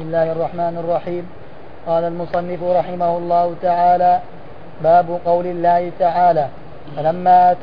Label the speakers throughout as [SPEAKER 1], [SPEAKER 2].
[SPEAKER 1] بسم الله الرحمن الرحيم. قال المصنف رحمه الله تعالى: باب قول الله تعالى: فلما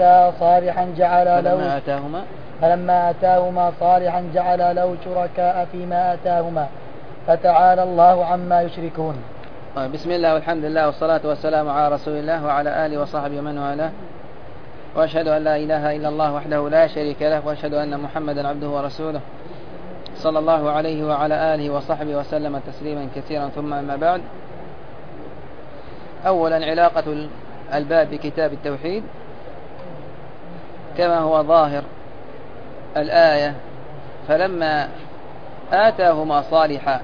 [SPEAKER 1] أتاهما صالحا جعل له شركاء فيما آتاهما فتعالى الله عما يشركون.
[SPEAKER 2] بسم الله والحمد لله والصلاة والسلام على رسول الله وعلى آله وصحبه ومن والاه، وأشهد أن لا إله إلا الله وحده لا شريك له، وأشهد أن محمدا عبده ورسوله صلى الله عليه وعلى آله وصحبه وسلم تسليما كثيرا. ثم أما بعد، أولا علاقة الباب بكتاب التوحيد كما هو ظاهر الآية: فلما آتاهما صالحا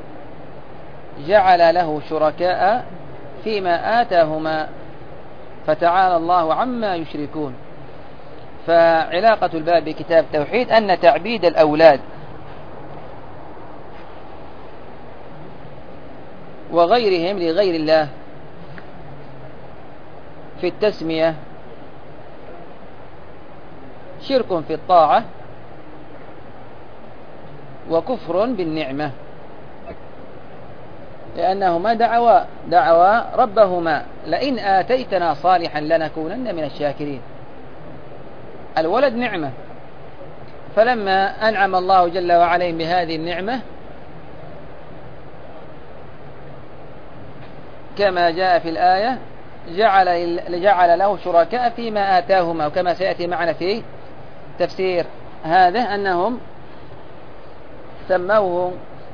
[SPEAKER 2] جعل له شركاء فيما آتاهما فتعالى الله عما يشركون. فعلاقة الباب بكتاب التوحيد أن تعبيد الأولاد وغيرهم لغير الله في التسمية شرك في الطاعة وكفر بالنعمة، لأنهما دعوا ربهما: لئن آتيتنا صالحا لنكونن من الشاكرين. الولد نعمة، فلما أنعم الله جل وعلا بهذه النعمة كما جاء في الآية جعل له شركاء فيما آتاهما، وكما سيأتي معنا في تفسير هذا أنهم سموه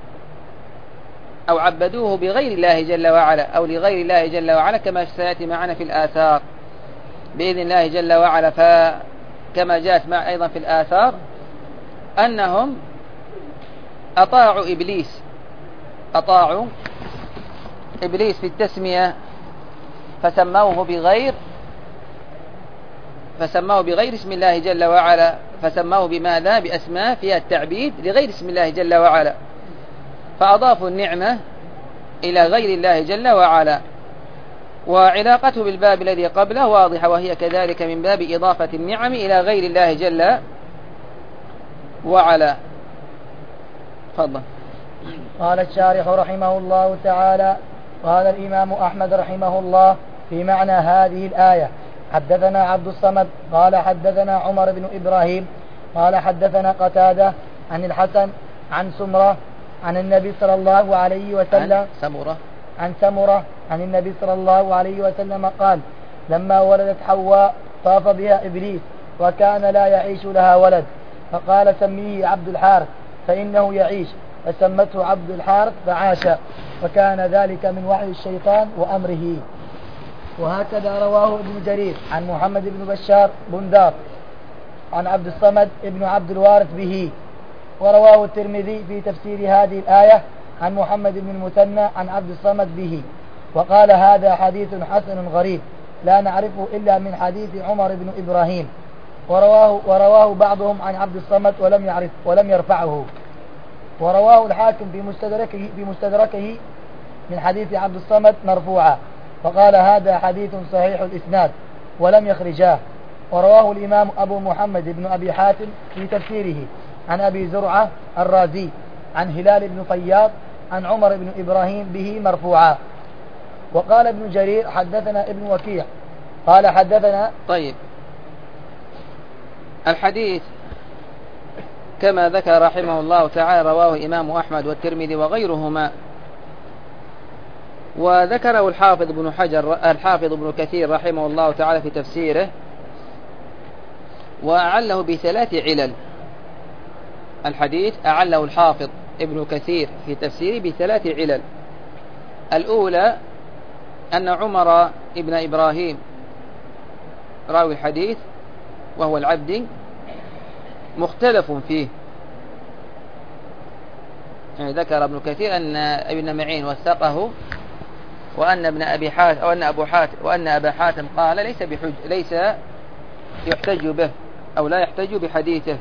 [SPEAKER 2] أو عبدوه بغير الله جل وعلا أو لغير الله جل وعلا، كما سيأتي معنا في الآثار بإذن الله جل وعلا. فكما جاءت أيضا في الآثار أنهم أطاعوا إبليس في التسمية فسموه بغير اسم الله جل وعلا، فسموه بماذا؟ بأسماء فيها التعبيد لغير اسم الله جل وعلا، فأضافوا النعمة إلى غير الله جل وعلا. وعلاقته بالباب الذي قبله واضحة، وهي كذلك من باب إضافة النعم إلى غير الله جل وعلا. تفضل.
[SPEAKER 1] قال الشارح رحمه الله تعالى: قال الإمام أحمد رحمه الله في معنى هذه الآية: حدثنا عبد الصمد قال حدثنا عمر بن إبراهيم قال حدثنا قتادة عن الحسن عن سمرة عن النبي صلى الله عليه وسلم عن سمرة عن النبي صلى الله عليه وسلم قال: لما ولدت حواء طاف بها إبليس وكان لا يعيش لها ولد، فقال: سميه عبد الحارث فإنه يعيش، فسمته عبد الحارث فعاش، وكان ذلك من وحي الشيطان وأمره. وهكذا رواه ابن جرير عن محمد بن بشار بندار عن عبد الصمد ابن عبد الوارث به. ورواه الترمذي في تفسير هذه الآية عن محمد بن المثنى عن عبد الصمد به، وقال: هذا حديث حسن غريب لا نعرفه إلا من حديث عمر بن إبراهيم. ورواه بعضهم عن عبد الصمد ولم يرفعه. ورواه الحاكم في مستدركه من حديث عبد الصمد مرفوعا، فقال: هذا حديث صحيح الإسناد ولم يخرجاه. ورواه الإمام أبو محمد بن أبي حاتم في تفسيره عن أبي زرعة الرازي عن هلال بن فياض عن عمر بن إبراهيم به مرفوعا. وقال ابن جرير: حدثنا ابن وكيع قال حدثنا.
[SPEAKER 2] طيب، الحديث كما ذكر رحمه الله تعالى رواه الإمام أحمد والترمذي وغيرهما، وذكره الحافظ ابن كثير رحمه الله تعالى في تفسيره، وأعله بثلاث علل. الحديث أعله الحافظ ابن كثير في تفسيره بثلاث علل. الأولى أن عمر ابن إبراهيم راوي الحديث وهو العبدي مختلف فيه، يعني ذكر ابن كثير أن ابن معين وثقه، وأن أبا حاتم قال ليس يحتج به أو لا يحتج بحديثه.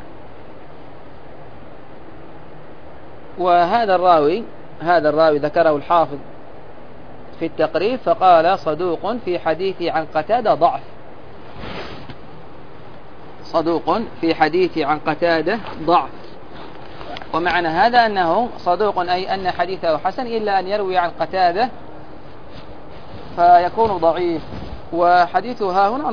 [SPEAKER 2] وهذا الراوي ذكره الحافظ في التقريب فقال: صدوق في حديثي عن قتادة ضعف. صدوق في حديث عن قتادة ضعف. ومعنى هذا أنه صدوق، أي أن حديثه حسن، إلا أن يروي عن قتادة فيكون ضعيف، وحديثه ها هنا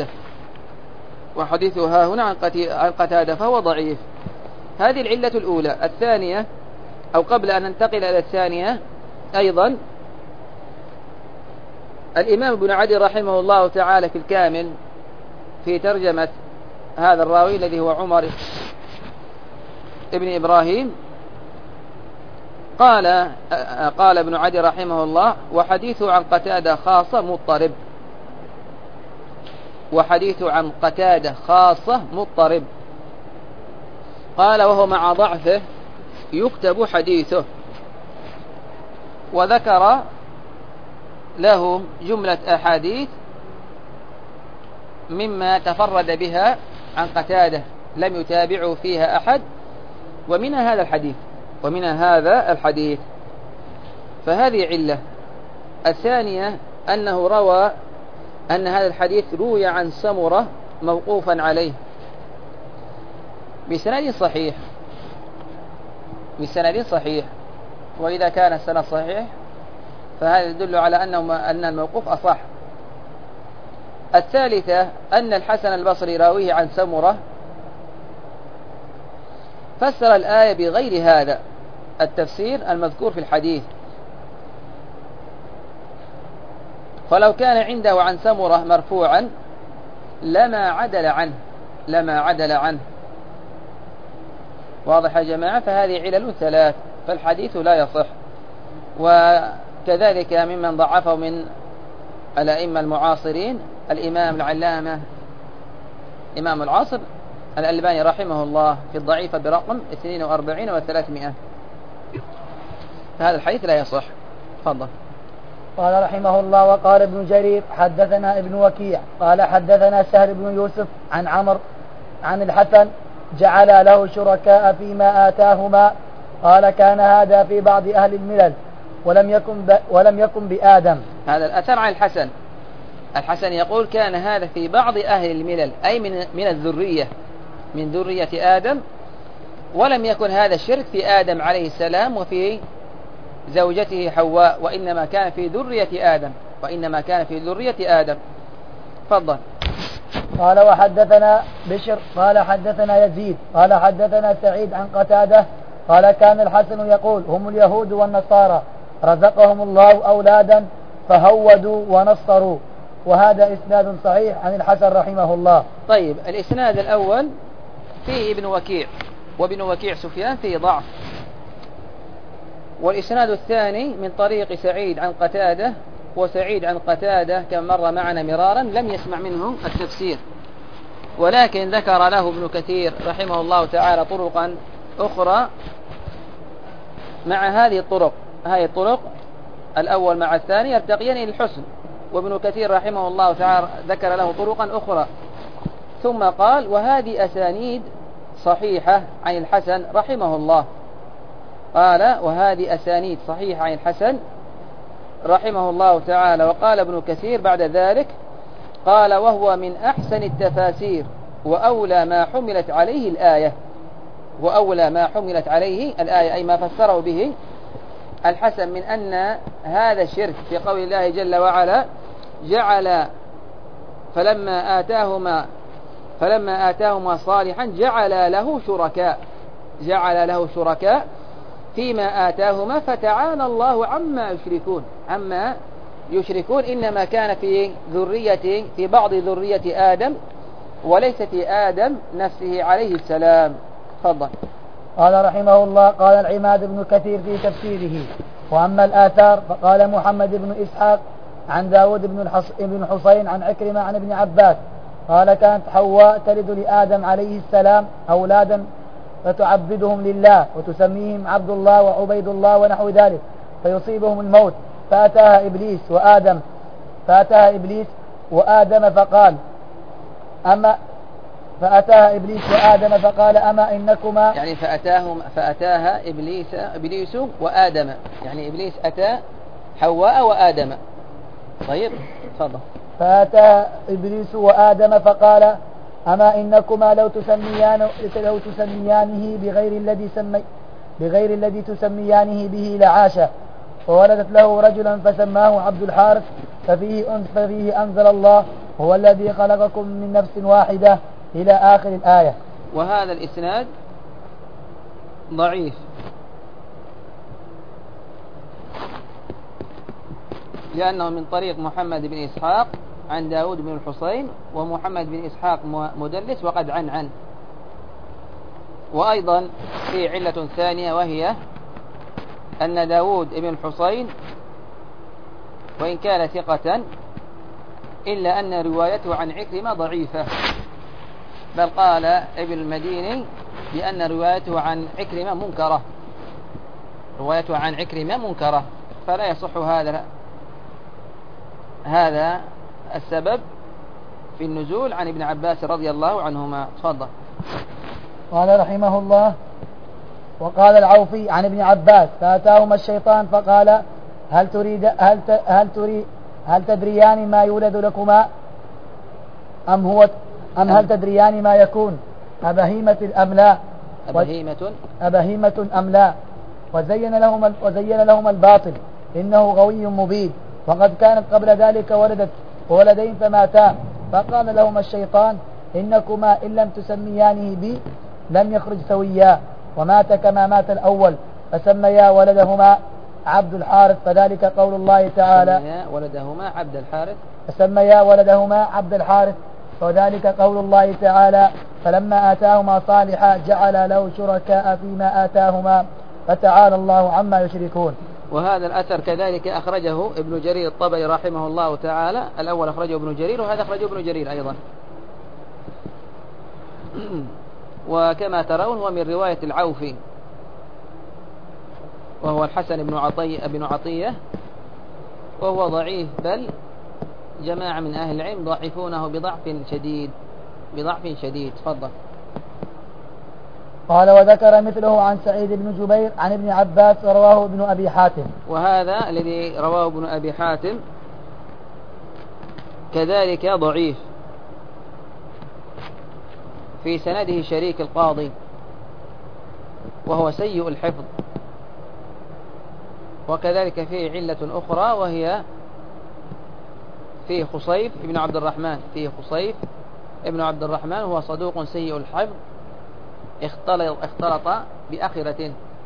[SPEAKER 2] عن قتادة فهو ضعيف. هذه العلة الأولى. الثانية، أو قبل أن ننتقل إلى الثانية أيضا، الإمام ابن عدي رحمه الله تعالى في الكامل في ترجمة هذا الراوي الذي هو عمر ابن إبراهيم قال ابن عدي رحمه الله: وحديثه عن قتادة خاصة مضطرب. قال: وهو مع ضعفه يكتب حديثه. وذكر له جملة أحاديث مما تفرد بها عن قتادة لم يتابعه فيها أحد، ومنها هذا الحديث. فهذه علة. الثانية أنه روى أن هذا الحديث روي عن سمرة موقوفا عليه بسند صحيح، وإذا كان السند صحيح فهذا يدل على أن الموقوف أصح. الثالثة أن الحسن البصري راويه عن سمرة فسر الآية بغير هذا التفسير المذكور في الحديث، فلو كان عنده عن سمرة مرفوعا لما عدل عنه. واضح يا جماعة؟ فهذه علل ثلاث، فالحديث لا يصح. وكذلك ممن ضعفه من الأئمة المعاصرين الإمام العلامة إمام العصر الألباني رحمه الله في الضعيفة برقم 42 و300. فهذا الحديث لا يصح. تفضل.
[SPEAKER 1] قال رحمه الله: وقال ابن جرير حدثنا ابن وكيع قال حدثنا سهل بن يوسف عن عمرو عن الحسن جعل له شركاء فيما آتاهما. قال: كان هذا في بعض أهل الملل ولم يكن بآدم.
[SPEAKER 2] هذا الأثر عن الحسن يقول: كان هذا في بعض أهل الملل، أي من الذرية، من ذرية آدم، ولم يكن هذا الشرك في آدم عليه السلام وفي زوجته حواء، وإنما كان في ذرية آدم. تفضل.
[SPEAKER 1] قال: وحدثنا بشر قال حدثنا يزيد قال حدثنا سعيد عن قتادة قال: كان الحسن يقول: هم اليهود والنصارى رزقهم الله أولادا فهودوا ونصروا. وهذا إسناد صحيح عن الحسن رحمه الله.
[SPEAKER 2] طيب، الإسناد الأول فيه ابن وكيع، وابن وكيع سفيان فيه ضعف. والإسناد الثاني من طريق سعيد عن قتادة، وسعيد عن قتادة كما مر معنا مرارا لم يسمع منه التفسير، ولكن ذكر له ابن كثير رحمه الله تعالى طرقا أخرى مع هذه الطرق. الأول مع الثاني يرتقيان إلى الحسن، وابن كثير رحمه الله تعالى ذكر له طرقا أخرى، ثم قال: وهذه أسانيد صحيحة عن الحسن رحمه الله. قال: وهذه أسانيد صحيحة عن الحسن رحمه الله تعالى. وقال ابن كثير بعد ذلك قال: وهو من أحسن التفاسير وأولى ما حملت عليه الآية، أي ما فسره به الحسن من أن هذا الشرك في قول الله جل وعلا: جعل فلما آتاهما صالحا جعل له شركاء فيما آتاهما فتعالى الله عما يشركون. إنما كان في بعض ذرية آدم وليس في آدم نفسه عليه السلام. تفضل.
[SPEAKER 1] قال رحمه الله: قال العماد بن كثير في تفسيره: وأما الآثار فقال محمد بن إسحاق عن داود بن حسين عن عكرمة عن ابن عباس قال: كانت حواء تلد لآدم عليه السلام أولادا فتعبدهم لله وتسميهم عبد الله وعبيد الله ونحو ذلك، فيصيبهم الموت فأتاها إبليس وآدم فقال: أما إنكما،
[SPEAKER 2] يعني فأتاها إبليس وآدم، يعني إبليس أتى حواء وآدم. طيب، تفضل.
[SPEAKER 1] فأتى إبليس وآدم فقال: أما إنكما لو تسميانه بغير بغير الذي تسميانه به لعاشه، وولدت له رجلا فسماه عبد الحارث، ففيه أنزل الله هو الذي خلقكم من نفس واحدة إلى آخر الآية.
[SPEAKER 2] وهذا الإسناد ضعيف، لأنه من طريق محمد بن إسحاق عن داود بن الحصين، ومحمد بن إسحاق مدلس وقد عن. وأيضا في علة ثانية، وهي أن داود بن الحصين وإن كان ثقة إلا أن روايته عن عكرمة ضعيفة، بل قال ابن المديني بأن روايته عن عكرمة منكرة، فلا يصح هذا السبب في النزول عن ابن عباس رضي الله عنهما. تفضل.
[SPEAKER 1] قال رحمه الله: وقال العوفي عن ابن عباس: فأتاهما الشيطان فقال: هل تدريان ما يولد لكما أم هل تدريان ما يكون أبهيمة أم لا؟ وزين لهما الباطل إنه غوي مبين، وقد كانت قبل ذلك ولدين فماتا، فقال لهما الشيطان: إنكما إن لم تسميانه بي لم يخرج سويا، ومات كما مات الأول، فسميا ولدهما عبد الحارث، فذلك قول الله تعالى: فسميا ولدهما عبد الحارث، وذلك قول الله تعالى: فلما آتاهما صالحا جعل له شركاء فيما آتاهما فتعالى الله عما يشركون.
[SPEAKER 2] وهذا الأثر كذلك أخرجه ابن جرير الطبري رحمه الله تعالى، الأول أخرجه ابن جرير، وهذا أخرجه ابن جرير أيضا. وكما ترون هو من رواية العوفي، وهو الحسن بن عطية، وهو ضعيف، بل جماعة من أهل العلم ضعفونه بضعف شديد. تفضل.
[SPEAKER 1] قال: وذكر مثله عن سعيد بن جبير عن ابن عباس، ورواه ابن أبي حاتم.
[SPEAKER 2] وهذا الذي رواه ابن أبي حاتم كذلك ضعيف، في سنده شريك القاضي، وهو سيء الحفظ، وكذلك فيه علة أخرى، وهي فيه خصيف ابن عبد الرحمن، هو صدوق سيء الحفظ، اختلط بأخرة.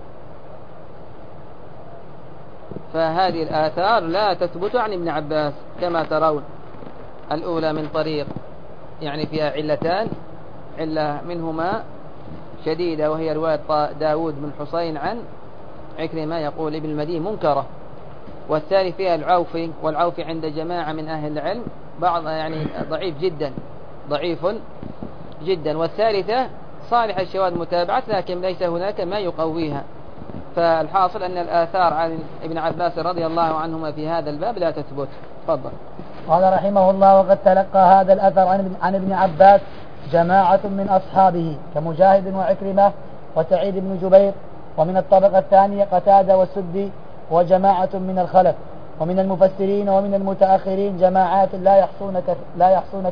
[SPEAKER 2] فهذه الآثار لا تثبت عن ابن عباس كما ترون. الأولى من طريق يعني فيها علتان، علة منهما شديدة، وهي رواية داود بن حصين عن عكرمة يقول ابن المدين منكرة. والثاني فيها العوفي، والعوفي عند جماعة من أهل العلم بعض يعني ضعيف جدا. والثالثة صالح الشواذ متابعة، لكن ليس هناك ما يقويها. فالحاصل أن الآثار عن ابن عباس رضي الله عنهما في هذا الباب لا تثبت. تفضل.
[SPEAKER 1] قال رحمه الله: وقد تلقى هذا الأثر عن ابن عباس جماعة من أصحابه كمجاهد وعكرمة وسعيد بن جبير، ومن الطبقة الثانية قتادة والسدي، وجماعة من الخلف، ومن المفسرين ومن المتأخرين جماعات لا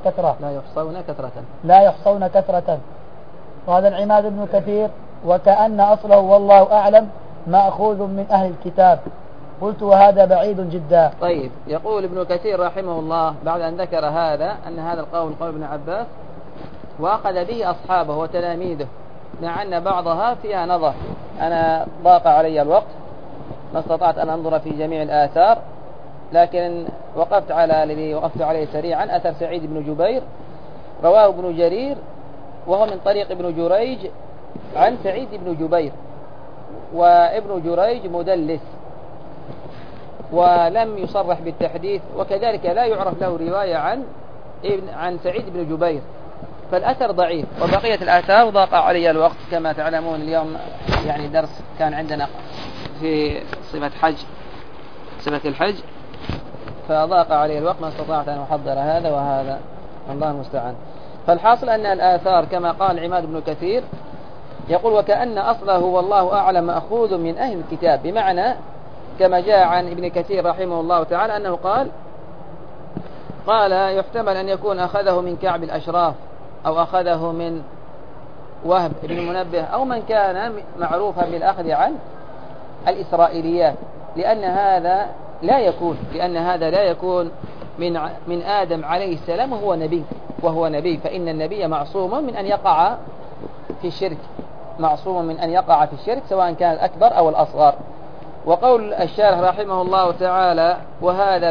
[SPEAKER 1] يحصون كثرة. قال العماد بن كثير: وكأن أصله والله أعلم مأخوذ من أهل الكتاب. قلت: وهذا بعيد جدا.
[SPEAKER 2] طيب، يقول ابن كثير رحمه الله بعد أن ذكر أن هذا القول قول ابن عباس، وأخذ به أصحابه وتلاميذه، مع أن بعضها فيها نظر. أنا ضاق علي الوقت، ما استطعت أن أنظر في جميع الآثار، لكن وقفت على الذي وقفت عليه سريعا، أثر سعيد بن جبير رواه ابن جرير، وهو من طريق ابن جريج عن سعيد بن جبير، وابن جريج مدلس ولم يصرح بالتحديث، وكذلك لا يعرف له رواية عن سعيد بن جبير، فالأثر ضعيف. وبقية الآثار ضاق علي الوقت كما تعلمون، اليوم يعني درس كان عندنا في صفة الحج، فضاق علي الوقت، ما استطعت أن أحضر هذا وهذا، الله المستعان. فالحاصل أن الآثار كما قال عماد بن كثير يقول: وكأن أصله والله أعلم مأخوذ من أهل الكتاب، بمعنى كما جاء عن ابن كثير رحمه الله تعالى أنه قال يحتمل أن يكون أخذه من كعب الأشراف، أو أخذه من وهب بن منبه أو من كان معروفا بالأخذ عن الإسرائيليات، لأن هذا لا يكون من آدم عليه السلام وهو نبي، فإن النبي معصوم من أن يقع في الشرك، سواء كان الأكبر أو الأصغر. وقول الشارح رحمه الله تعالى وهذا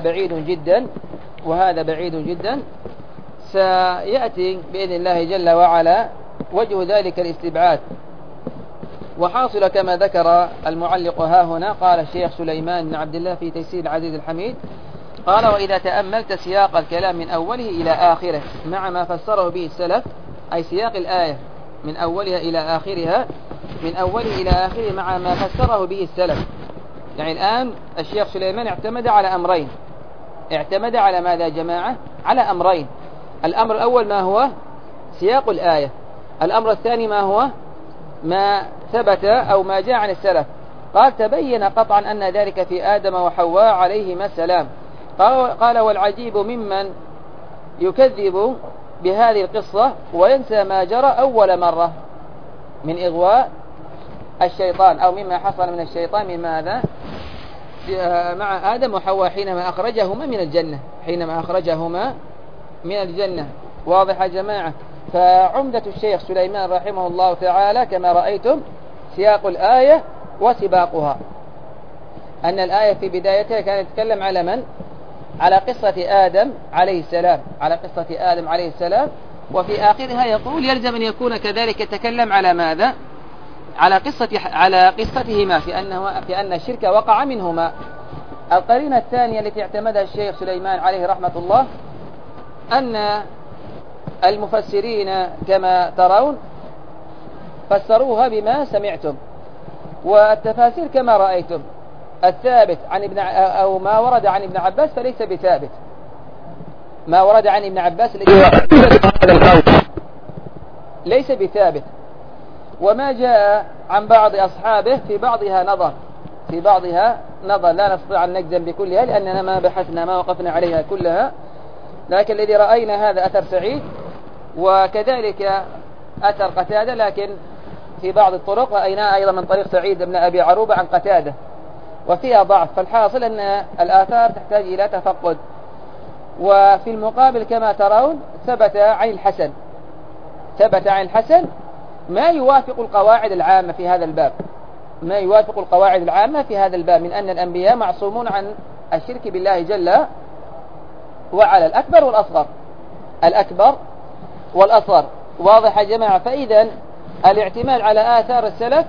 [SPEAKER 2] بعيد جدا سيأتي بإذن الله جل وعلا وجه ذلك الاستبعاد. وحاصل كما ذكر المعلق ها هنا، قال الشيخ سليمان بن عبد الله في تيسير العزيز الحميد، قال: وإذا تأملت سياق الكلام من أوله إلى آخره مع ما فسره به السلف، أي سياق الآية من أولها إلى آخرها، مع ما فسره به السلف. يعني الآن الشيخ سليمان اعتمد على أمرين. اعتمد على ماذا يا جماعة؟ على أمرين. الأمر الأول ما هو؟ سياق الآية. الأمر الثاني ما هو؟ ما ثبت أو ما جاء عن السلف. قال: تبين قطعا أن ذلك في آدم وحواء عليهما السلام. قال: والعجيب ممن يكذب بهذه القصة وينسى ما جرى أول مرة من إغواء الشيطان، أو مما حصل من الشيطان من ماذا؟ مع آدم وحواء حينما أخرجهما من الجنة. واضح يا جماعة؟ فعمدة الشيخ سليمان رحمه الله تعالى كما رأيتم سياق الآية وسباقها، أن الآية في بدايتها كانت تتكلم على من؟ على قصة آدم عليه السلام، وفي آخرها يقول يلزم أن يكون كذلك يتكلم على ماذا؟ على قصتهما في أن الشرك وقع منهما. القرينة الثانية التي اعتمدها الشيخ سليمان عليه رحمة الله أن المفسرين كما ترون فسروها بما سمعتم، والتفاسير كما رأيتم. الثابت عن أو ما ورد عن ابن عباس فليس بثابت. ما ورد عن ابن عباس ليس بثابت، وما جاء عن بعض أصحابه في بعضها نظر لا نستطيع أن نجزم بكلها لأننا ما بحثنا ما وقفنا عليها كلها، لكن الذي رأينا هذا أثر سعيد وكذلك أثر قتادة، لكن في بعض الطرق رأيناها أيضا من طريق سعيد بن أبي عروبة عن قتادة وفيها ضعف. فالحاصل أن الآثار تحتاج إلى تفقد. وفي المقابل كما ترون ثبت عن الحسن ما يوافق القواعد العامة في هذا الباب، من أن الأنبياء معصومون عن الشرك بالله جل وعلا، الأكبر والأصغر. واضح يا جماعة؟ فإذا الاعتماد على آثار السلف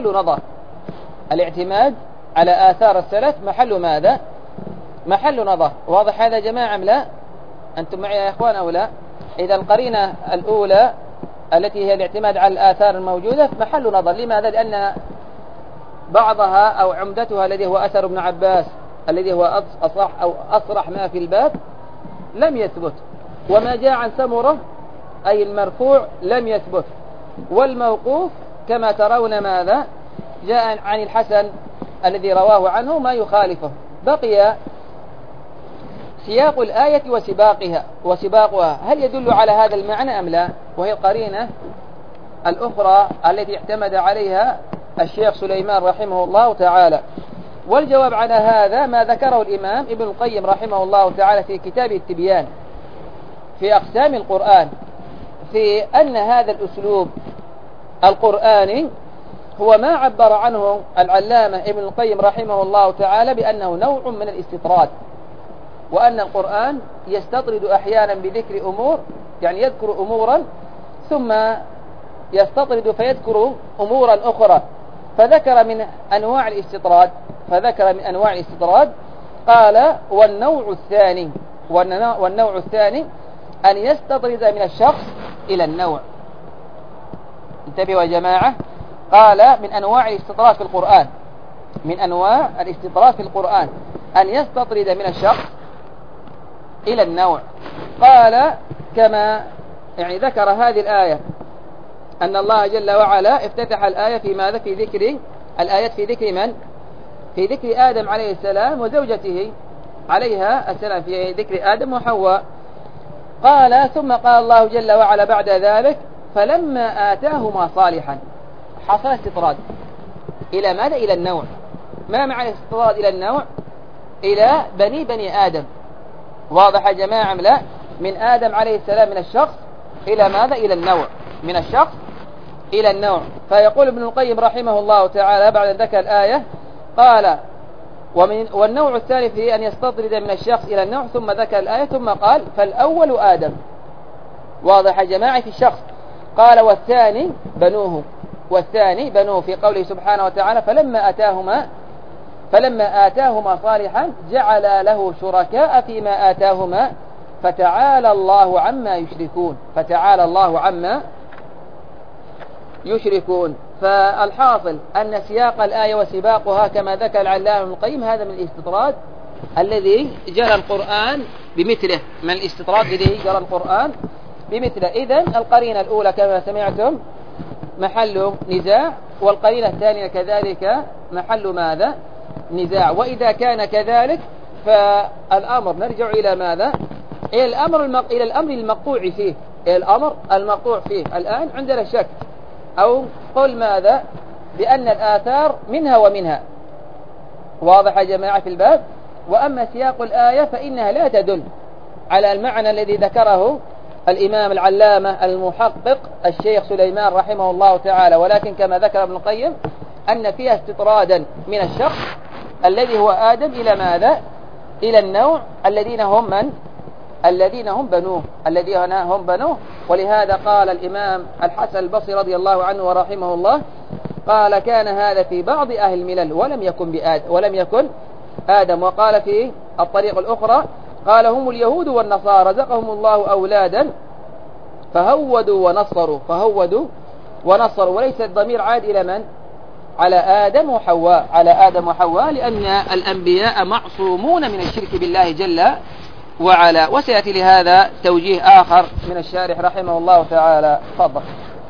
[SPEAKER 2] محل ماذا؟ محل نظر. واضح هذا يا جماعة أم لا؟ أنتم معي يا إخوان أو لا؟ إذا القرينة الأولى التي هي الاعتماد على الآثار الموجودة محل نظر. لماذا؟ لأن بعضها أو عمدتها الذي هو أثر ابن عباس الذي هو أصح أو أصرح ما في الباب لم يثبت، وما جاء عن سمرة أي المرفوع لم يثبت، والموقوف كما ترون ماذا؟ جاء عن الحسن الذي رواه عنه ما يخالفه. بقي سياق الآية وسباقها هل يدل على هذا المعنى أم لا؟ وهي القرينة الأخرى التي اعتمد عليها الشيخ سليمان رحمه الله تعالى. والجواب على هذا ما ذكره الإمام ابن القيم رحمه الله تعالى في كتاب التبيان في أقسام القرآن، في أن هذا الأسلوب القرآني هو ما عبر عنه العلامة ابن القيم رحمه الله تعالى بأنه نوع من الاستطراد، وأن القرآن يستطرد أحيانا بذكر أمور، يعني يذكر أمورا ثم يستطرد فيذكر أمورا أخرى. فذكر من أنواع الاستطراد قال: والنوع الثاني أن يستطرد من الشخص إلى النوع. انتبهوا يا جماعة، قال من أنواع الاستطراد في القرآن أن يستطرد من الشخص إلى النوع. قال كما يعني ذكر هذه الآية أن الله جل وعلا افتتح الآية في ماذا؟ في ذكر من؟ في ذكر آدم عليه السلام وزوجته عليها السلام، في ذكر آدم وحواء. قال ثم قال الله جل وعلا بعد ذلك: فلما آتاهما صالحا حصل استطراد إلى ماذا؟ إلى النوع. ما معنى الاستطراد إلى النوع؟ إلى بني آدم. واضح يا جماعة لا؟ من آدم عليه السلام من الشخص إلى ماذا؟ إلى النوع. من الشخص إلى النوع. فيقول ابن القيم رحمه الله تعالى بعد ذكر الآية قال والنوع الثاني في أن يستطرد من الشخص إلى النوع، ثم ذكر الآية ثم قال فالأول آدم. واضح يا جماعة في الشخص. قال والثاني بنوه في قوله سبحانه وتعالى فلما آتاهما صالحا جعل له شركاء فيما آتاهما فتعالى الله عما يشركون. فالحاصل أن سياق الآية وسباقها كما ذكر العلامة ابن القيم هذا من الاستطراد الذي جرى القرآن بمثله، إذن القرينة الأولى كما سمعتم محل نزاع، والقرينة الثانية كذلك محل ماذا؟ نزاع. وإذا كان كذلك فالأمر نرجع إلى ماذا؟ إلى الأمر المقطوع فيه. الآن عندنا شك أو قل ماذا؟ بأن الآثار منها ومنها. واضح يا جماعة في الباب. وأما سياق الآية فإنها لا تدل على المعنى الذي ذكره الإمام العلامة المحقق الشيخ سليمان رحمه الله تعالى، ولكن كما ذكر ابن القيم أن فيها استطرادا من الشخص الذي هو آدم إلى ماذا؟ إلى النوع الذين هم بنوه. ولهذا قال الإمام الحسن البصري رضي الله عنه ورحمه الله قال كان هذا في بعض أهل الملل ولم يكن آدم. وقال في الطريق الأخرى قال هم اليهود والنصارى رزقهم الله أولادا فهودوا ونصروا وليس الضمير عاد إلى من؟ على آدم وحواء لأن الأنبياء معصومون من الشرك بالله جل وعلا. وسيأتي لهذا توجيه آخر من الشارح رحمه الله تعالى. تفضل.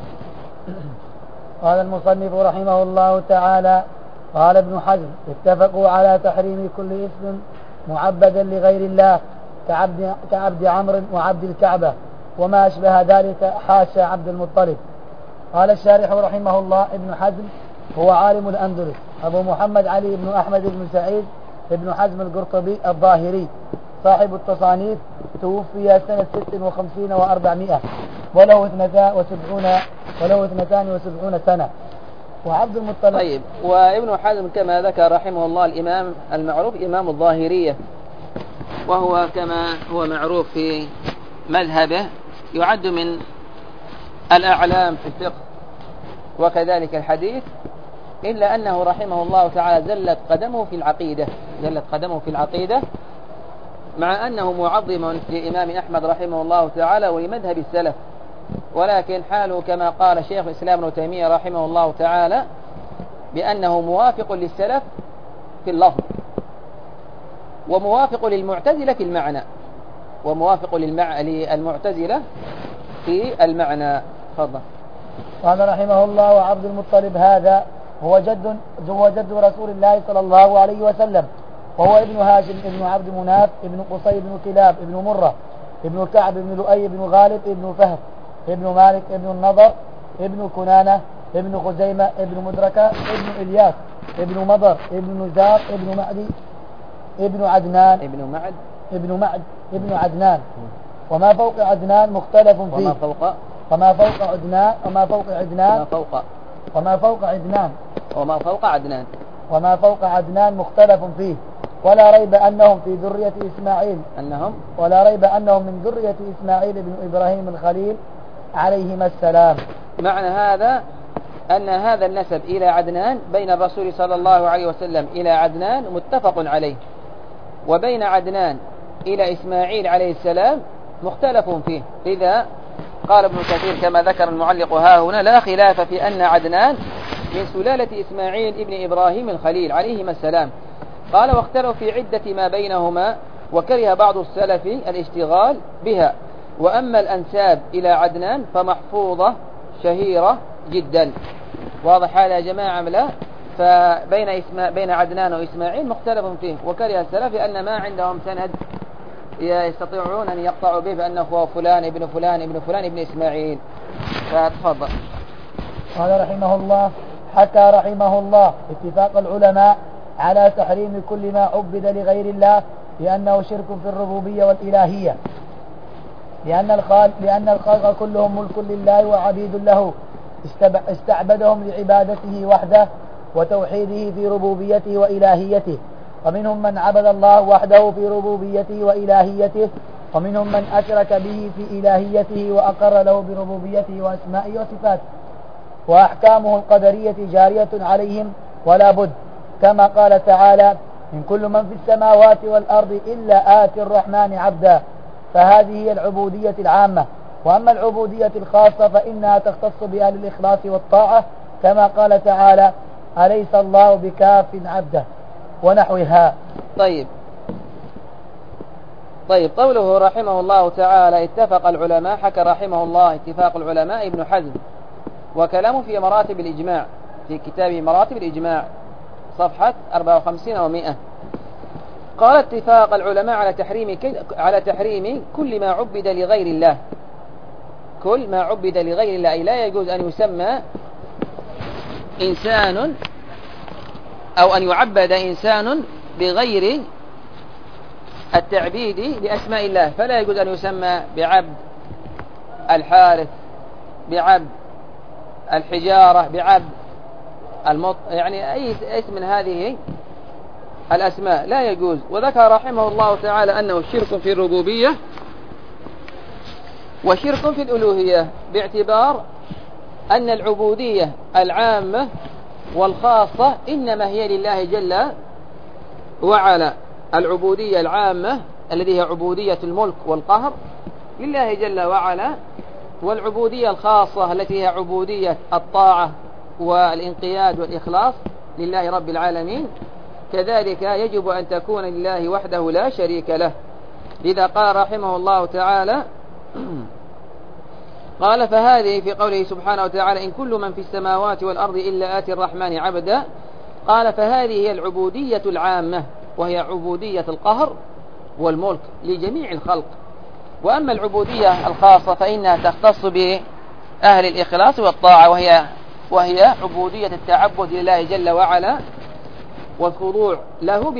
[SPEAKER 1] قال المصنف رحمه الله تعالى قال ابن حزم اتفقوا على تحريم كل اسم معبدا لغير الله كعبد عمرو وعبد الكعبة وما أشبه ذلك حاشا عبد المطلب. قال الشارح رحمه الله ابن حزم هو عالم الأندلس أبو محمد علي بن أحمد بن سعيد ابن حزم القرطبي الظاهري صاحب التصانيف، توفي سنة 56 و400 وله 72 سنة. وعبد المطلب.
[SPEAKER 2] طيب. وابن حزم كما ذكر رحمه الله الإمام المعروف إمام الظاهرية، وهو كما هو معروف في مذهبه يعد من الأعلام في الفقه وكذلك الحديث، إلا أنه رحمه الله تعالى زلت قدمه في العقيدة مع أنه معظم لإمام أحمد رحمه الله تعالى ولمذهب السلف، ولكن حاله كما قال شيخ الإسلام ابن تيمية رحمه الله تعالى بأنه موافق للسلف في اللفظ وموافق للمعتزلة في المعنى للمعتزلة في المعنى. تفضل.
[SPEAKER 1] قال رحمه الله وعبد المطلب هذا هو جد رسول الله صلى الله عليه وسلم، وهو ابن هاشم ابن عبد مناف ابن قصي ابن كلاب ابن مرة ابن كعب ابن لؤي ابن غالب ابن فهد ابن مالك ابن النضر ابن كنانة ابن خزيمة ابن مدركة ابن إلياس ابن مضر ابن نزار ابن معدي ابن عدنان ابن عدنان. وما فوق عدنان مختلف فيه. وما فوق عدنان مختلف فيه، ولا ريب أنهم في ذرية إسماعيل من ذرية إسماعيل بن إبراهيم الخليل عليهما السلام.
[SPEAKER 2] معنى هذا أن هذا النسب إلى عدنان بين الرسول صلى الله عليه وسلم إلى عدنان متفق عليه، وبين عدنان إلى إسماعيل عليه السلام مختلف فيه. لذا قال ابن كثير كما ذكر المعلق ها هنا لا خلاف في أن عدنان من سلالة إسماعيل ابن إبراهيم الخليل عليهما السلام. قال واختلوا في عدة ما بينهما، وكره بعض السلف الاشتغال بها. وأما الأنساب إلى عدنان فمحفوظة شهيرة جدا. واضح هذا يا جماعة لا؟ فبين عدنان وإسماعيل مختلف فيه، وكره السلف أن ما عندهم سند يستطيعون أن يقطعوا به بأنه هو فلان ابن فلان ابن فلان ابن إسماعيل. فتفضل.
[SPEAKER 1] قال رحمه الله: حكى رحمه الله اتفاق العلماء على تحريم كل ما عبد لغير الله لأنه شرك في الربوبية والإلهية، لأن الخلق كلهم ملك لله وعبيد له، استعبدهم لعبادته وحده وتوحيده في ربوبيته وإلهيته، ومنهم من عبد الله وحده في ربوبيته وإلهيته، ومنهم من أشرك به في إلهيته وأقر له بربوبيته وأسمائه وصفاته، وأحكامه القدرية جارية عليهم ولا بد، كما قال تعالى: من كل من في السماوات والأرض إلا آتي الرحمن عبدا. فهذه هي العبودية العامة. وأما العبودية الخاصة فإنها تختص بأهل الإخلاص والطاعة، كما قال تعالى: أليس الله بكاف عبده، ونحوها.
[SPEAKER 2] طيب قوله رحمه الله تعالى اتفق العلماء، حكى رحمه الله اتفاق العلماء ابن حزم، وكلامه في مراتب الإجماع في كتابه مراتب الإجماع صفحة 54 و100. قال: اتفاق العلماء على تحريم كل ما عبد لغير الله. كل ما عبد لغير الله، أي لا يجوز أن يسمى إنسان أو أن يعبد إنسان بغير التعبيد لأسماء الله. فلا يجوز أن يسمى بعبد الحارث، بعبد الحجارة، بعبد يعني أي اسم من هذه الأسماء لا يجوز. وذكر رحمه الله تعالى أنه شرك في الربوبية وشرك في الألوهية، باعتبار أن العبودية العامة والخاصة إنما هي لله جل وعلا. العبودية العامة التي هي عبودية الملك والقهر لله جل وعلا، والعبودية الخاصة التي هي عبودية الطاعة والانقياد والإخلاص لله رب العالمين، كذلك يجب أن تكون لله وحده لا شريك له. لذا قال رحمه الله تعالى قال: فهذه في قوله سبحانه وتعالى: إن كل من في السماوات والأرض إلا آتي الرحمن عبدا. قال: فهذه هي العبودية العامة، وهي عبودية القهر والملك لجميع الخلق. وأما العبودية الخاصة فإنها تختص بأهل الإخلاص والطاعة، وهي عبودية التعبد لله جل وعلا والخضوع له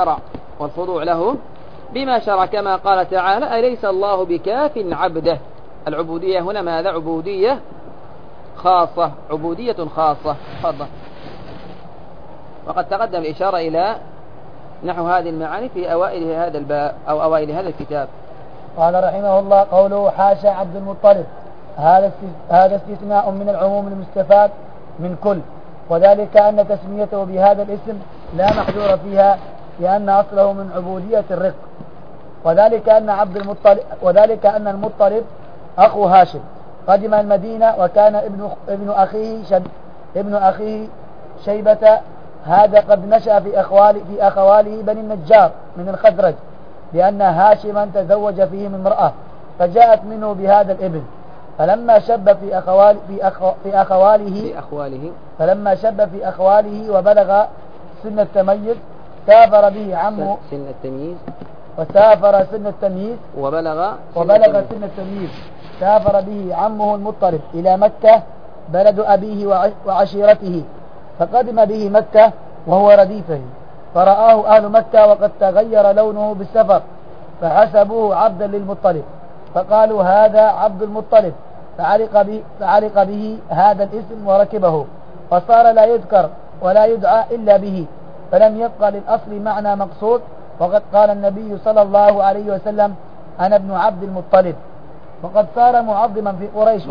[SPEAKER 2] بما شرع، كما قال تعالى: أليس الله بكاف عبده. العبودية هنا ماذا؟ عبودية خاصة. تفضل. وقد تقدم الإشارة إلى نحو هذه المعاني في أوائل هذا الباب أو أوائل هذا الكتاب.
[SPEAKER 1] قال رحمه الله: قوله حاشا عبد المطلب، هذا استثناء من العموم المستفاد من كل، وذلك أن تسميته بهذا الاسم لا محذور فيها، لأن أصله من عبودية الرق، وذلك أن المطلب أخو هاشم قدم المدينة، وكان ابن أخيه شيبة هذا قد نشأ في أخواله بني النجار من الخزرج، لأن هاشما تزوج فيهم امرأة فجاءت منه بهذا الابن. فلما شب في أخواله وبلغ سن التمييز سافر به عمه سافر به عمه المطلب إلى مكة بلد أبيه وعشيرته، فقدم به مكة وهو رديفه، فرآه أهل مكة وقد تغير لونه بالسفر، فحسبوه عبدا للمطلب، فقالوا: هذا عبد المطلب، فعلق به هذا الاسم وركبه، فصار لا يذكر ولا يدعى إلا به، فلم يبقى للأصل معنى مقصود. وقد قال النبي صلى الله عليه وسلم: أنا ابن عبد المطلب. وقد صار معظما في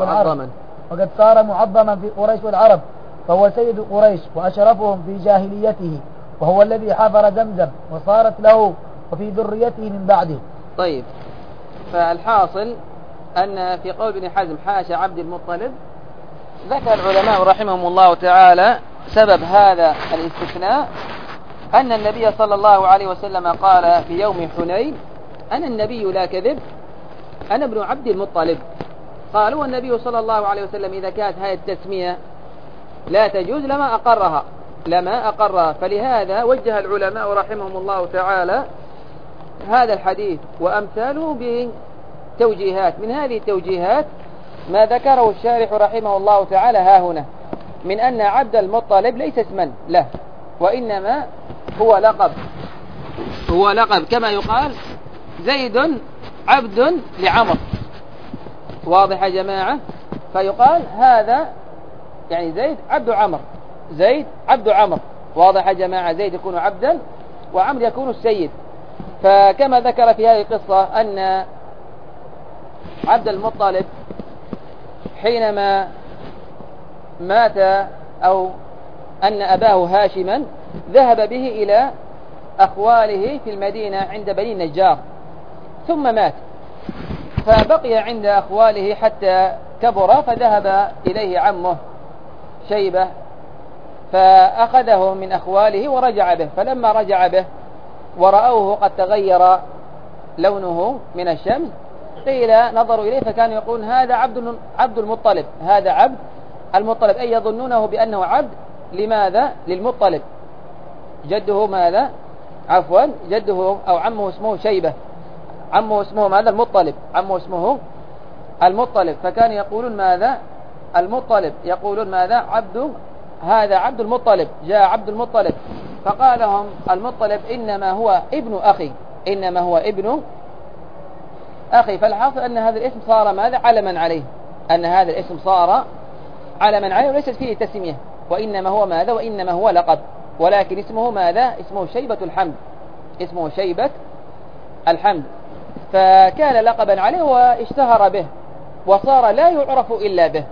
[SPEAKER 1] قريش والعرب، فهو سيد قريش وأشرفهم في جاهليته، وهو الذي حفر زمزم وصارت له وفي ذريته من بعده.
[SPEAKER 2] طيب، فالحاصل أن في قول ابن حزم حاشا عبد المطلب، ذكر العلماء رحمهم الله تعالى سبب هذا الاستثناء أن النبي صلى الله عليه وسلم قال في يوم حنين: أنا النبي لا كذب، أنا ابن عبد المطلب. قالوا: والنبي صلى الله عليه وسلم إذا كانت هذه التسمية لا تجوز لما أقرها. فلهذا وجه العلماء رحمهم الله تعالى هذا الحديث وأمثاله بتوجيهات. من هذه التوجيهات ما ذكره الشارح رحمه الله تعالى ها هنا من أن عبد المطلب ليس اسما له، وإنما هو لقب. هو لقب كما يقال زيد عبد لعمر. واضح يا جماعة؟ فيقال هذا يعني زيد عبد عمر، زيد عبد عمر. واضح يا جماعة؟ زيد يكون عبدا وعمر يكون السيد. فكما ذكر في هذه القصة أن عبد المطلب حينما مات أو أن أباه هاشما ذهب به إلى أخواله في المدينة عند بني النجار ثم مات، فبقي عند أخواله حتى كبر، فذهب إليه عمه شيبة فأخذه من أخواله ورجع به. فلما رجع به ورأوه قد تغير لونه من الشمس قيل نظروا إليه فكانوا يقولون هذا عبد المطلب، هذا عبد المطلب، أي يظنونه بأنه عبد. لماذا؟ للمطلب. جده ماذا؟ عفوا جده أو عمه اسمه شيبة، عمه اسمه ماذا؟ المطلب، عمه اسمه المطلب. فكانوا يقولون ماذا؟ المطلب، يقولون ماذا؟ هذا عبد المطلب، جاء عبد المطلب. فقال لهم المطلب إنما هو ابن أخي، إنما هو ابن أخي. فالحاصل أن هذا الاسم صار ماذا؟ علما عليه، أن هذا الاسم صار علما عليه وليست فيه تسمية، وإنما هو ماذا؟ وإنما هو لقب، ولكن اسمه ماذا؟ اسمه شيبة الحمد، اسمه شيبة الحمد. فكان لقبا عليه واشتهر به وصار لا يعرف إلا به.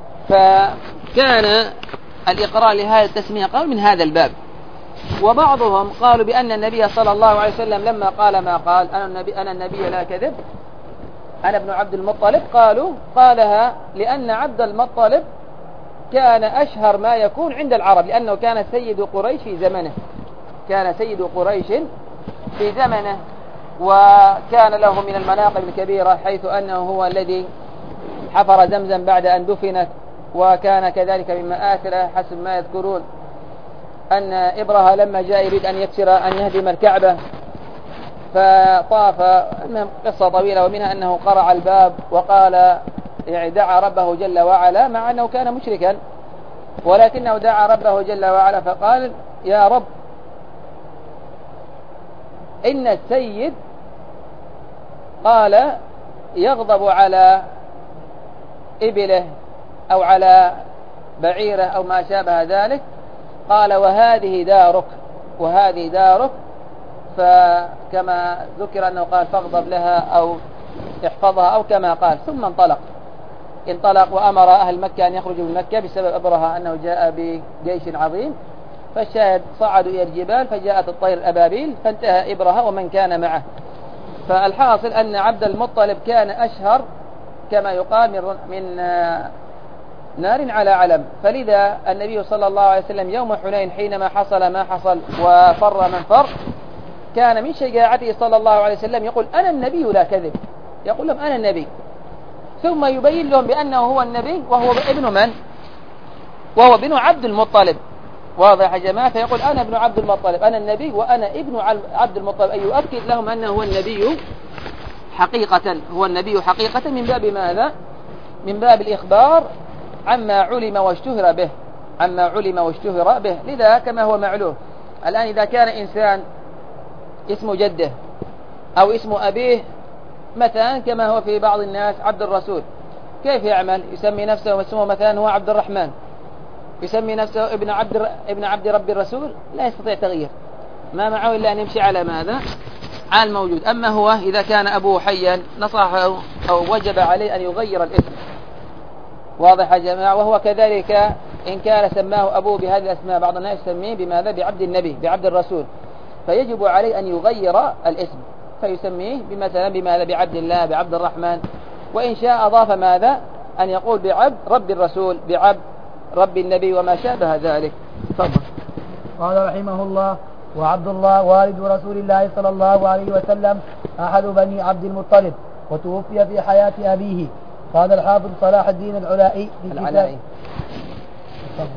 [SPEAKER 2] فكان الإقرار لهذه التسمية قال من هذا الباب. وبعضهم قالوا بأن النبي صلى الله عليه وسلم لما قال ما قال أنا النبي لا كذب أنا ابن عبد المطلب، قالها لأن عبد المطلب كان أشهر ما يكون عند العرب، لأنه كان سيد قريش في زمنه، كان سيد قريش في زمنه، وكان له من المناقب الكبيرة حيث أنه هو الذي حفر زمزم بعد أن دفنت، وكان كذلك من مآثره حسب ما يذكرون أن إبرهة لما جاء يريد أن يهدم الكعبة فطاف، المهم قصة طويلة، ومنها أنه قرع الباب وقال يعني دعا ربه جل وعلا مع أنه كان مشركا، ولكنه دعا ربه جل وعلا فقال يا رب إن السيد قال يغضب على إبله أو على بعيره أو ما شابه ذلك، قال وهذه دارك، وهذه دارك. فكما ذكر أنه قال فاغضب لها أو احفظها أو كما قال. ثم انطلق وأمر أهل مكة أن يخرجوا من مكة بسبب أبرهة أنه جاء بجيش عظيم. فالشاهد صعدوا إلى الجبال فجاءت الطير الأبابيل فانتهى إبرهة ومن كان معه. فالحاصل أن عبد المطلب كان أشهر كما يقال من نار على علم. فلذا النبي صلى الله عليه وسلم يوم حنين حينما حصل ما حصل وفر من فر كان من شجاعته صلى الله عليه وسلم يقول أنا النبي لا كذب، يقول لهم أنا النبي، ثم يبين لهم بأنه هو النبي وهو ابن من؟ وهو ابن عبد المطلب. واضح يا جماعة؟ فيقول أنا ابن عبد المطلب، أنا النبي وأنا ابن عبد المطلب، أي يؤكد لهم أنه هو النبي حقيقة، هو النبي حقيقة من باب ماذا؟ من باب الإخبار عما علم واشتهر به، عما علم واشتهر به. لذا كما هو معلوم الآن إذا كان إنسان اسم جده أو اسم أبيه مثلا كما هو في بعض الناس عبد الرسول، كيف يعمل؟ يسمي نفسه واسمه مثلا هو عبد الرحمن، يسمي نفسه ابن عبد رب الرسول، لا يستطيع تغيير، ما معه إلا أن يمشي على ماذا؟ على الموجود. أما هو إذا كان أبوه حيا نصحه أو وجب عليه أن يغير الاسم. واضح يا جماعة؟ وهو كذلك إن كان سماه أبوه بهذه الأسماء، بعض الناس يسميه بماذا؟ بعبد النبي، بعبد الرسول، فيجب عليه أن يغير الاسم فيسميه بمثلا بماذا؟ بعبد الله، بعبد الرحمن. وإن شاء أضاف ماذا؟ أن يقول بعبد رب الرسول، بعبد رب النبي وما شابه ذلك. تفضل.
[SPEAKER 1] قال رحمه الله وعبد الله والد رسول الله صلى الله عليه وسلم أحد بني عبد المطلب وتوفي في حياة أبيه. قال الحافظ صلاح الدين العلائي في كتابه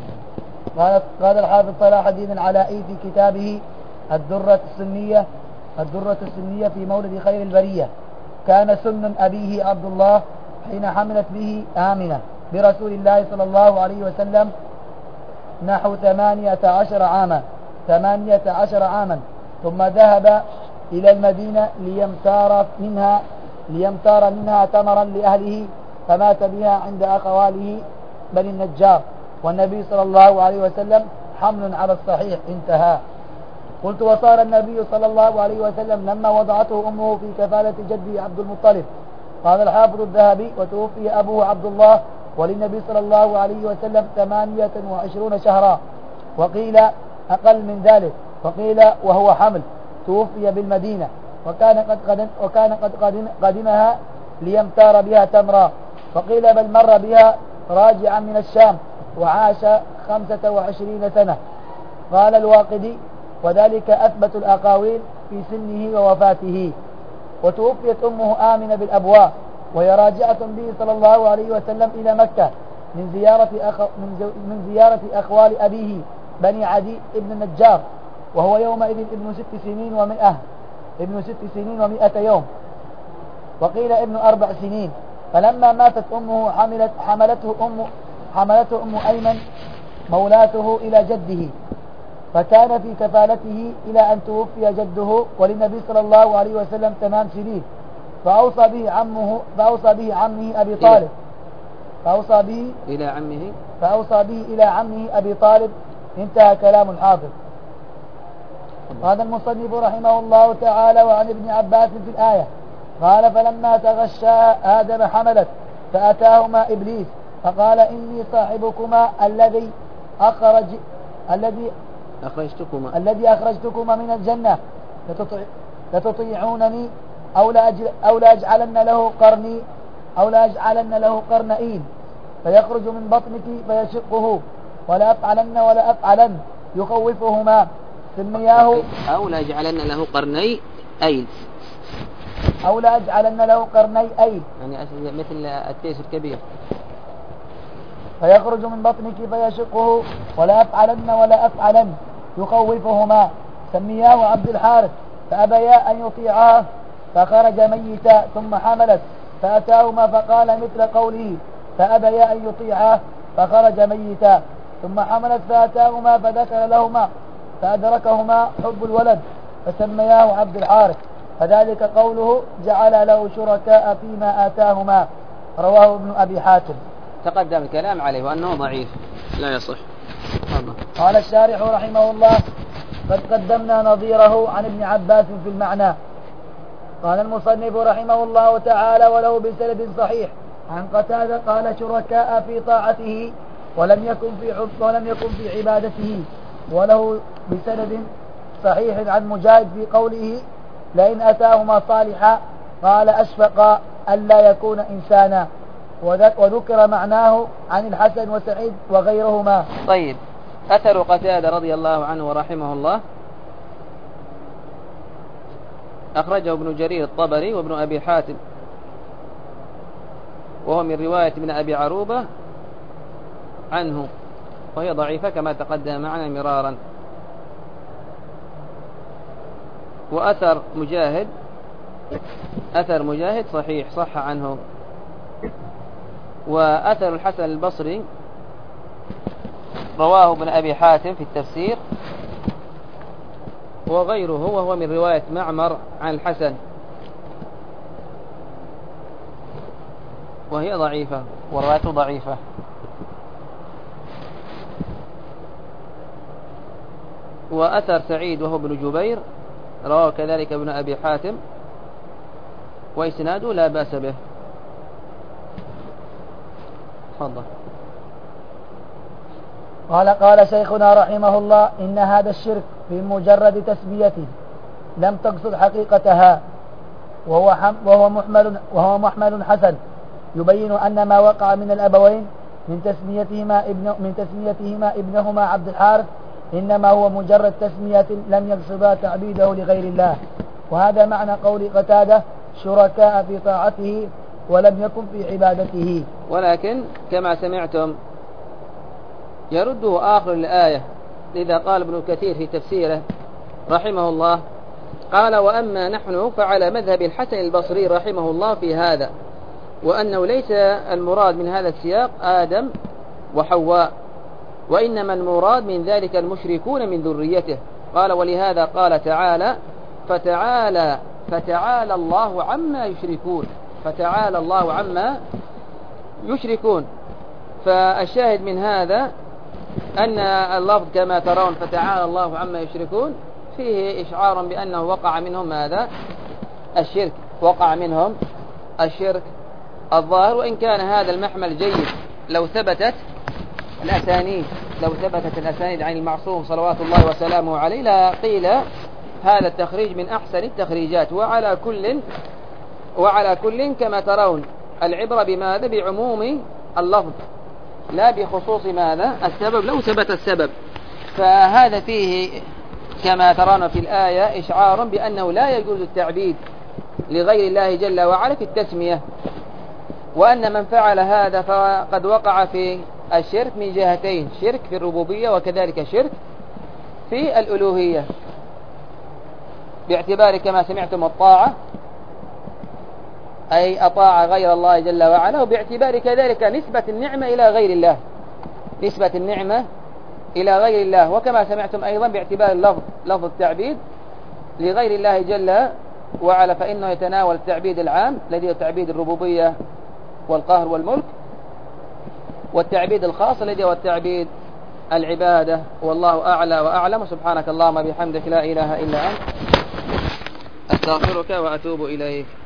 [SPEAKER 1] قال الحافظ صلاح الدين العلائي في كتابه الدرة السنية الدرة السنية في مولد خير البرية. كان سن أبيه عبد الله حين حملت به آمنة برسول الله صلى الله عليه وسلم نحو 18 عاما، ثم ذهب إلى المدينة ليمتار منها تمرا لأهله، فمات بها عند أخواله بني النجار، والنبي صلى الله عليه وسلم حمل على الصحيح. انتهى. قلت: وصار النبي صلى الله عليه وسلم لما وضعته أمه في كفالة جده عبد المطلب. قال الحافظ الذهبي: وتوفي أبوه عبد الله وللنبي صلى الله عليه وسلم 28 شهرا، وقيل أقل من ذلك، وقيل وهو حمل توفي بالمدينة، وكان قد قدمها ليمتار بها تمرا، وقيل بل مر بها راجعا من الشام وعاش 25 سنة. قال الواقدي: وذلك أثبت الأقاويل في سنه ووفاته. وتوفيت أمه آمنة بالأبواء، وهي راجعة به صلى الله عليه وسلم إلى مكة من زيارة أخوال أبيه بني عدي ابن النجار، وهو يومئذ ابن 6 سنين و100 يوم، وقيل ابن 4 سنين. فلما ماتت أمه حملته أم أيمن مولاته إلى جده، فكان في كفالته إلى أن توفي جده، وللنبي صلى الله عليه وسلم 8 سنين، فأوصى به عمه أبي طالب إلى عمه أبي طالب. انتهى كلام الحافظ. قال المصنف رحمه الله تعالى: وعن ابن عباس في الآية قال: فلما تغشى آدم حملت، فأتاهما إبليس فقال: إني صاحبكما الذي أخرجتكما من الجنة، لتطيعونني أو لأجعلن له قرنين فيخرج من بطنك فيشقه، ولا أفعلن يخوفهما. سمياه
[SPEAKER 2] أو لأجعلن له قرني أيل،
[SPEAKER 1] يعني
[SPEAKER 2] مثل التيس الكبير.
[SPEAKER 1] فيخرج من بطنك فيشقه، ولا أفعلن يخوفهما. سمياه عبد الحارث، فأبيا أن يطيعاه، فخرج ميتا، ثم حملت، فأتاهما فقال مثل قوله، فأبيا أن يطيعاه، فخرج ميتا، ثم حملت، فأتاهما فذكر لهما، فأدركهما حب الولد، فسمياه عبد الحارث. فذلك قوله: جعل له شركاء فيما آتاهما. رواه ابن أبي حاتم.
[SPEAKER 2] تقدم الكلام عليه وأنه ضعيف لا يصح.
[SPEAKER 1] قال الشارح رحمه الله: قد قدمنا نظيره عن ابن عباس في المعنى. قال المصنف رحمه الله تعالى: وله بسند صحيح عن قتادة قال: شركاء في طاعته ولم يكن في عبادته. وله بسند صحيح عن مجاهد في قوله: لئن أتاهما صالحا قال: أشفق ألا يكون إنسانا. وذكر معناه عن الحسن وسعيد وغيرهما.
[SPEAKER 2] طيب، أثر قتادة رضي الله عنه ورحمه الله أخرجه ابن جرير الطبري وابن أبي حاتم، وهو من رواية ابن أبي عروبة عنه، وهي ضعيفة كما تقدم معنا مرارا. وأثر مجاهد صحيح صح عنه. وأثر الحسن البصري رواه ابن أبي حاتم في التفسير وغيره، وهو من رواية معمر عن الحسن، وهي ضعيفة وروايته ضعيفة. وأثر سعيد وهو ابن جبير رواه كذلك ابن أبي حاتم، وإسناده لا بأس به. تفضل.
[SPEAKER 1] قال شيخنا رحمه الله: إن هذا الشرك في مجرد تسميته لم تقصد حقيقتها، وهو محمل حسن يبين أن ما وقع من الأبوين من تسميتهما ابنهما عبد الحارث إنما هو مجرد تسمية لم يقصدا تعبيده لغير الله. وهذا معنى قول قتادة: شركاء في طاعته ولم يكن في عبادته.
[SPEAKER 2] ولكن كما سمعتم يرده آخر الآية، لذا قال ابن كثير في تفسيره رحمه الله: قال وأما نحن فعلى مذهب الحسن البصري رحمه الله في هذا، وأنه ليس المراد من هذا السياق آدم وحواء، وإنما المراد من ذلك المشركون من ذريته. قال ولهذا قال تعالى فتعالى الله عما يشركون، فتعالى الله عما يشركون. فالشاهد من هذا أن اللفظ كما ترون فتعالى الله عما يشركون فيه إشعار بأنه وقع منهم ماذا؟ الشرك، وقع منهم الشرك الظاهر. وإن كان هذا المحمل جيد لو ثبتت الأسانيد عن المعصوم صلوات الله وسلامه عليه لقيل هذا التخريج من أحسن التخريجات. وعلى كل كما ترون العبرة بماذا؟ بعموم اللفظ لا بخصوص ماذا؟ السبب لو ثبت السبب. فهذا فيه كما ترون في الآية إشعار بأنه لا يجوز التعبيد لغير الله جل وعلا في التسمية، وأن من فعل هذا فقد وقع في الشرك من جهتين، شرك في الربوبية وكذلك شرك في الألوهية، باعتبار كما سمعتم الطاعة أي أطاع غير الله جل وعلا، وباعتبار كذلك نسبة النعمة إلى غير الله، نسبة النعمة إلى غير الله. وكما سمعتم أيضا باعتبار لفظ التعبيد لغير الله جل وعلا فإنه يتناول التعبيد العام الذي هو تعبيد الربوبية والقهر والملك، والتعبيد الخاص الذي هو التعبيد العبادة. والله أعلى وأعلم. سبحانك اللهم بحمدك لا إله إلا أنت أستغفرك وأتوب إليك.